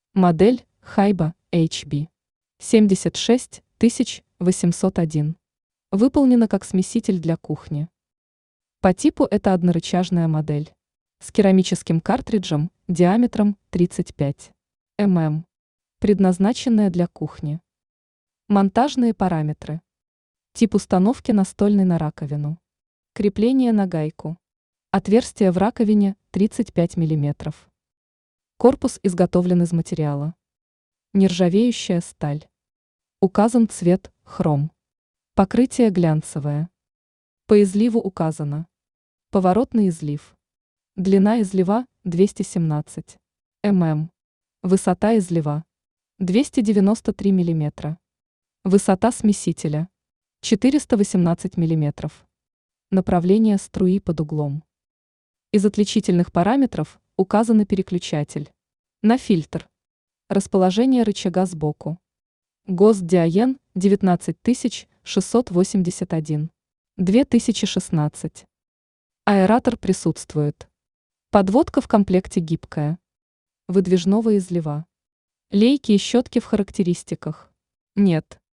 Модель Хайба HB 76801. Выполнена как смеситель для кухни. По типу это однорычажная модель с керамическим картриджем диаметром 35 мм, предназначенная для кухни. Монтажные параметры. Тип установки настольный на раковину. Крепление на гайку. Отверстие в раковине 35 мм. Корпус изготовлен из материала. Нержавеющая сталь. Указан цвет хром. Покрытие глянцевое. По изливу указано. Поворотный излив. Длина излива 217 мм. Высота излива 293 мм. Высота смесителя 418 мм. Направление струи под углом. Из отличительных параметров указаны переключатель на фильтр, расположение рычага сбоку. ГОСТ Диаен 19681, 2016. Аэратор присутствует. Подводка в комплекте гибкая. Выдвижного излива. Лейки и щетки в характеристиках нет.